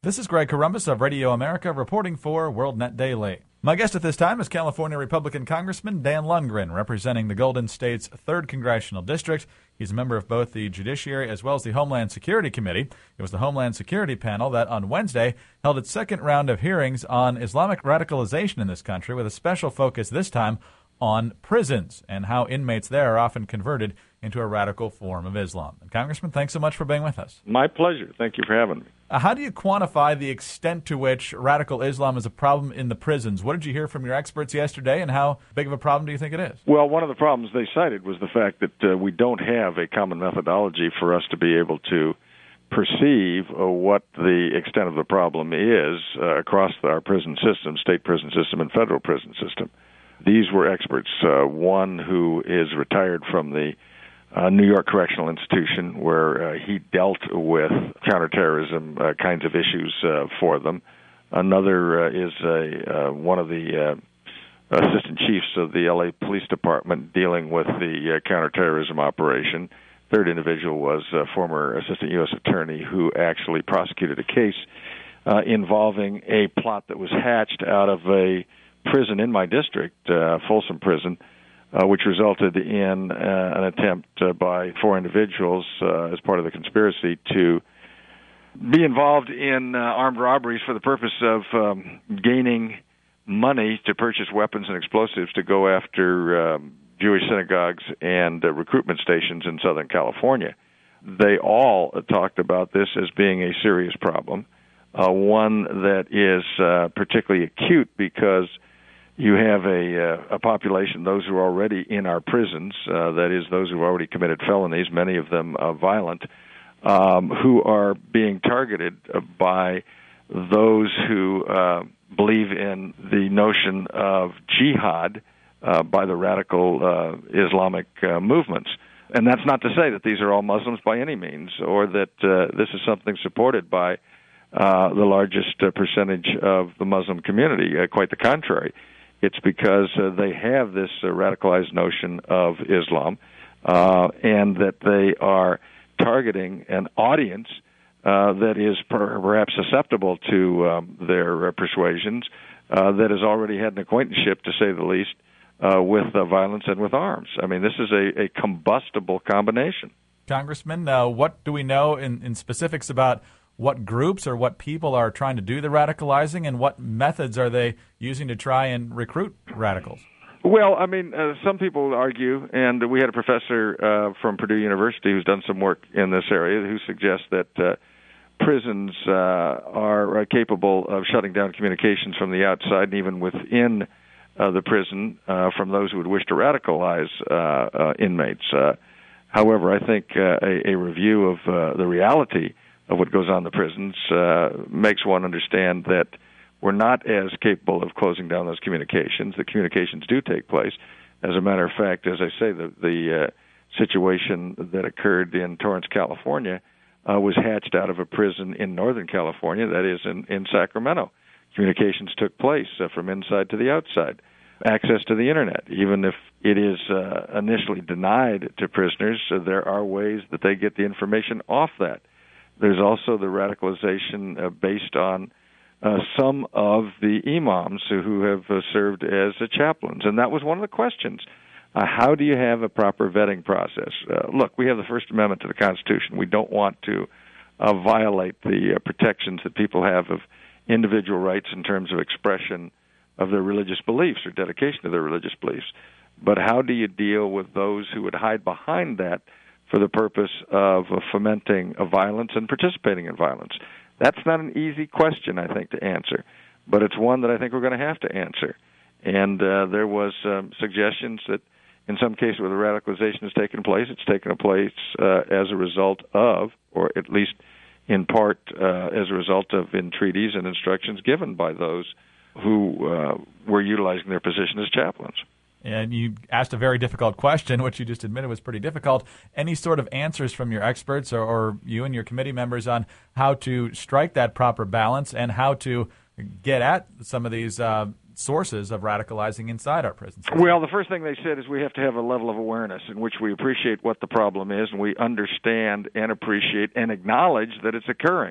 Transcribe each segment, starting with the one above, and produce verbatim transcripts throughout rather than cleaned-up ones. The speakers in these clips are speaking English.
This is Greg Corombos of Radio America reporting for WorldNet Daily. My guest at this time is California Republican Congressman Dan Lundgren, representing the Golden State's third Congressional District. He's a member of both the Judiciary as well as the Homeland Security Committee. It was the Homeland Security panel that on Wednesday held its second round of hearings on Islamic radicalization in this country, with a special focus this time on prisons and how inmates there are often converted into a radical form of Islam. And Congressman, thanks so much for being with us. My pleasure. Thank you for having me. Uh, how do you quantify the extent to which radical Islam is a problem in the prisons? What did you hear from your experts yesterday, and how big of a problem do you think it is? Well, one of the problems they cited was the fact that uh, we don't have a common methodology for us to be able to perceive uh, what the extent of the problem is uh, across our prison system, state prison system and federal prison system. These were experts, uh, one who is retired from the uh, New York Correctional Institution, where uh, he dealt with counterterrorism uh, kinds of issues uh, for them. Another uh, is a, uh, one of the uh, assistant chiefs of the L A Police Department dealing with the uh, counterterrorism operation. Third individual was a former assistant U S attorney who actually prosecuted a case uh, involving a plot that was hatched out of a prison in my district, uh, Folsom Prison, uh, which resulted in uh, an attempt uh, by four individuals uh, as part of the conspiracy to be involved in uh, armed robberies for the purpose of um, gaining money to purchase weapons and explosives to go after um, Jewish synagogues and uh, recruitment stations in Southern California. They all uh, talked about this as being a serious problem, uh, one that is uh, particularly acute because you have a, uh, a population, those who are already in our prisons, uh, that is, those who have already committed felonies, many of them uh, violent, um, who are being targeted by those who uh, believe in the notion of jihad uh, by the radical uh, Islamic uh, movements. And that's not to say that these are all Muslims by any means, or that uh, this is something supported by uh, the largest uh, percentage of the Muslim community. Uh, quite the contrary. It's because uh, they have this uh, radicalized notion of Islam, uh, and that they are targeting an audience uh, that is per- perhaps susceptible to um, their uh, persuasions, uh, that has already had an acquaintanceship, to say the least, uh, with uh, violence and with arms. I mean, this is a, a combustible combination. Congressman, uh, what do we know in, in specifics about what groups or what people are trying to do the radicalizing, and what methods are they using to try and recruit radicals? Well, I mean, uh, some people argue, and we had a professor uh, from Purdue University who's done some work in this area who suggests that uh, prisons uh, are uh, capable of shutting down communications from the outside and even within uh, the prison uh, from those who would wish to radicalize uh, uh, inmates. Uh, however, I think uh, a, a review of uh, the reality of what goes on in the prisons uh, makes one understand that we're not as capable of closing down those communications. The communications do take place. As a matter of fact, as I say, the, the uh, situation that occurred in Torrance, California, uh, was hatched out of a prison in Northern California, that is in, in Sacramento. Communications took place uh, from inside to the outside. Access to the Internet, even if it is uh, initially denied to prisoners, uh, there are ways that they get the information off that. There's also the radicalization uh, based on uh, some of the imams who, who have uh, served as uh, chaplains. And that was one of the questions. Uh, how do you have a proper vetting process? Uh, look, we have the First Amendment to the Constitution. We don't want to uh, violate the uh, protections that people have of individual rights in terms of expression of their religious beliefs or dedication to their religious beliefs. But how do you deal with those who would hide behind that for the purpose of uh, fomenting a violence and participating in violence? That's not an easy question, I think, to answer, but it's one that I think we're going to have to answer. And uh, there was um, suggestions that in some cases where the radicalization has taken place, it's taken place uh, as a result of, or at least in part uh, as a result of entreaties and instructions given by those who uh, were utilizing their position as chaplains. And you asked a very difficult question, which you just admitted was pretty difficult. Any sort of answers from your experts or, or you and your committee members on how to strike that proper balance and how to get at some of these uh, sources of radicalizing inside our prisons? Well, the first thing they said is we have to have a level of awareness in which we appreciate what the problem is and we understand and appreciate and acknowledge that it's occurring.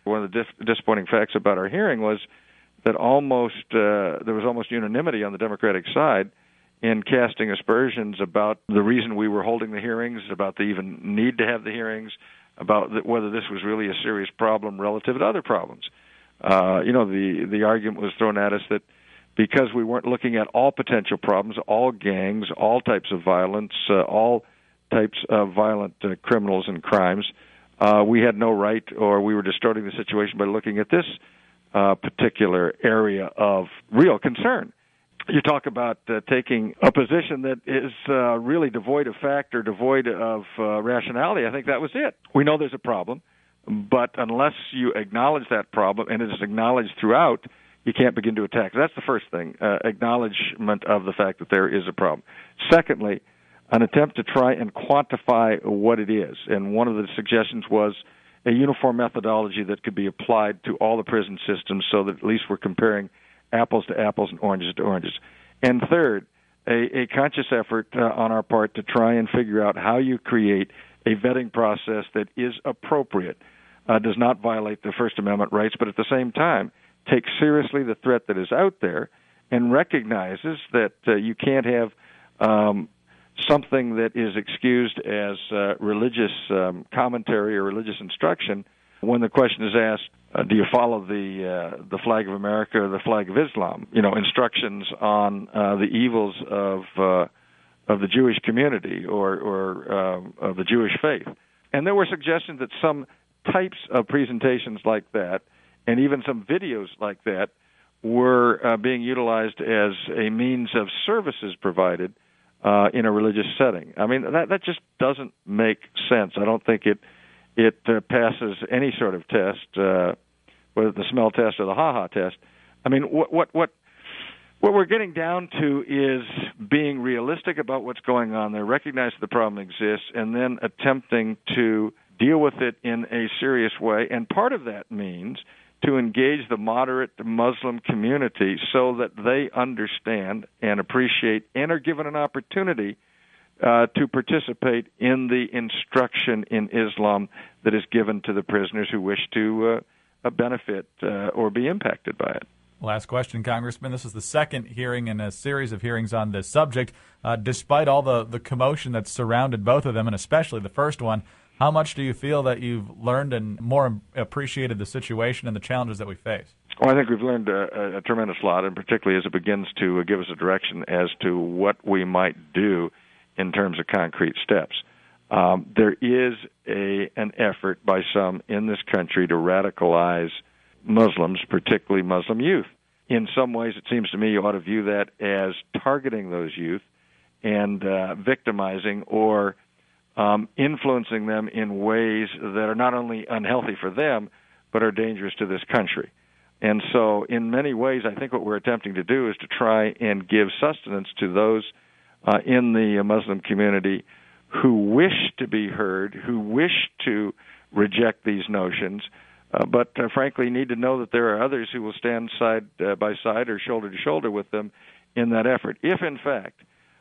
One of the dif- disappointing facts about our hearing was that almost uh, there was almost unanimity on the Democratic side in casting aspersions about the reason we were holding the hearings, about the even need to have the hearings, about the, whether this was really a serious problem relative to other problems. Uh, you know, the, the argument was thrown at us that because we weren't looking at all potential problems, all gangs, all types of violence, uh, all types of violent uh, criminals and crimes, uh, we had no right, or we were distorting the situation by looking at this uh, particular area of real concern. You talk about uh, taking a position that is uh, really devoid of fact or devoid of uh, rationality. I think that was it. We know there's a problem, but unless you acknowledge that problem, and it is acknowledged throughout, you can't begin to attack. That's the first thing, uh, acknowledgement of the fact that there is a problem. Secondly, an attempt to try and quantify what it is. And one of the suggestions was a uniform methodology that could be applied to all the prison systems so that at least we're comparing apples to apples and oranges to oranges. And third, a, a conscious effort uh, on our part to try and figure out how you create a vetting process that is appropriate, uh, does not violate the First Amendment rights, but at the same time takes seriously the threat that is out there and recognizes that uh, you can't have um, something that is excused as uh, religious um, commentary or religious instruction when the question is asked, uh, do you follow the uh, the flag of America or the flag of Islam? You know, instructions on uh, the evils of uh, of the Jewish community or, or uh, of the Jewish faith. And there were suggestions that some types of presentations like that, and even some videos like that, were uh, being utilized as a means of services provided uh, in a religious setting. I mean, that that just doesn't make sense. I don't think it it uh, passes any sort of test, uh, whether the smell test or the ha-ha test. I mean, what what what what we're getting down to is being realistic about what's going on there, recognize the problem exists, and then attempting to deal with it in a serious way. And part of that means to engage the moderate Muslim community so that they understand and appreciate and are given an opportunity uh, to participate in the instruction in Islam that is given to the prisoners who wish to uh, benefit uh, or be impacted by it. Last question, Congressman. This is the second hearing in a series of hearings on this subject. Uh, despite all the, the commotion that's surrounded both of them, and especially the first one, how much do you feel that you've learned and more appreciated the situation and the challenges that we face? Well, I think we've learned a, a tremendous lot, and particularly as it begins to give us a direction as to what we might do in terms of concrete steps. Um, there is a an effort by some in this country to radicalize Muslims, particularly Muslim youth. In some ways, it seems to me you ought to view that as targeting those youth and uh, victimizing or um, influencing them in ways that are not only unhealthy for them, but are dangerous to this country. And so in many ways, I think what we're attempting to do is to try and give sustenance to those uh, in the Muslim community who wish to be heard, who wish to reject these notions, uh, but uh, frankly need to know that there are others who will stand side uh, by side or shoulder to shoulder with them in that effort. If, in fact,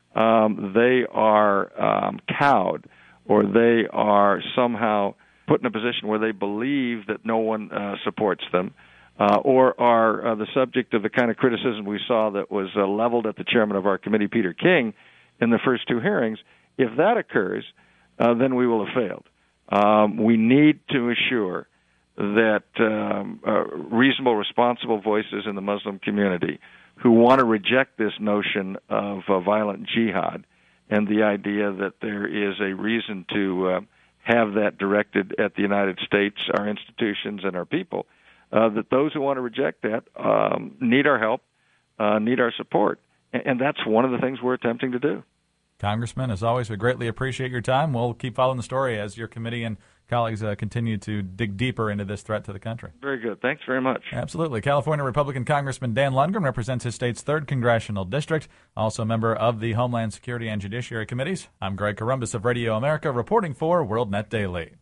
um, they are um, cowed or they are somehow put in a position where they believe that no one uh, supports them, uh, or are uh, the subject of the kind of criticism we saw that was uh, leveled at the chairman of our committee, Peter King, in the first two hearings, if that occurs, uh, then we will have failed. Um, we need to assure that um, uh, reasonable, responsible voices in the Muslim community who want to reject this notion of uh, violent jihad and the idea that there is a reason to uh, have that directed at the United States, our institutions, and our people, uh, that those who want to reject that um, need our help, uh, need our support. And, and that's one of the things we're attempting to do. Congressman, as always, we greatly appreciate your time. We'll keep following the story as your committee and colleagues uh, continue to dig deeper into this threat to the country. Very good. Thanks very much. Absolutely. California Republican Congressman Dan Lundgren represents his state's third Congressional District, also a member of the Homeland Security and Judiciary Committees. I'm Greg Corombos of Radio America, reporting for WorldNet Daily.